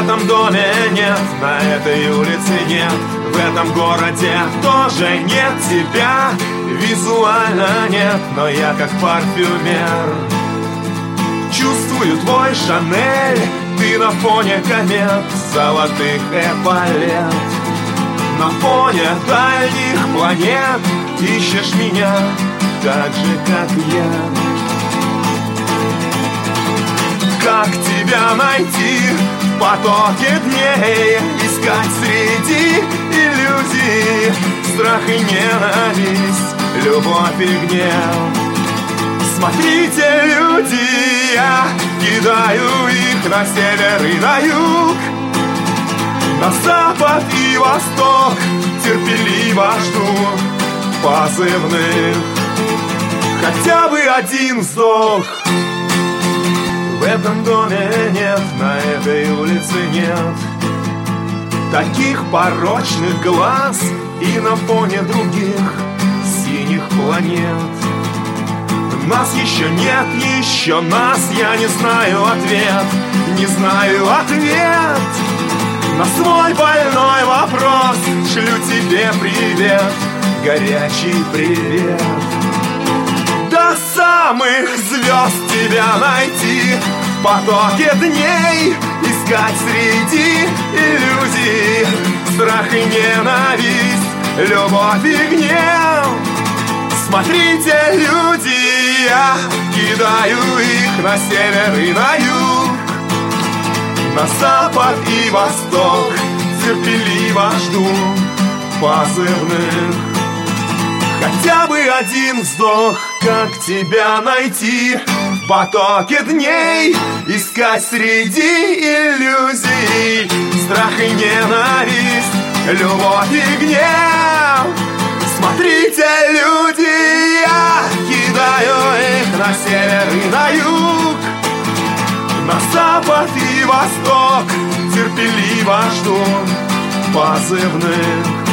этом доме нет, на этой улице нет, в этом городе тоже нет тебя. Визуально нет, но я как парфюмер чувствую твой Шанель. Ты на фоне комет, золотых эполет, на фоне дальних планет ищешь меня так же, как я. Как тебя найти в потоке дней, искать среди иллюзий страх и ненависть, любовь и гнев. Смотрите, люди, я кидаю их на север и на юг, на запад и восток, терпеливо жду позывных. Хотя бы один вздох. В этом доме нет, на этой улице нет таких порочных глаз и на фоне других синих планет. Нас еще нет, еще нас, я не знаю ответ, не знаю ответ на свой больной вопрос. Шлю тебе привет, горячий привет. До самых звезд тебя найти в потоке дней, искать среди иллюзий страх и ненависть, любовь и гнев. Смотрите, люди, я кидаю их на север и на юг, на запад и восток, терпеливо жду позывных. Хотя бы один вздох. Как тебя найти в потоке дней, искать среди иллюзий страх и ненависть, любовь и гнев. Смотрите, люди, я кидаю их на север и на юг, на запад и восток, терпеливо жду позывных.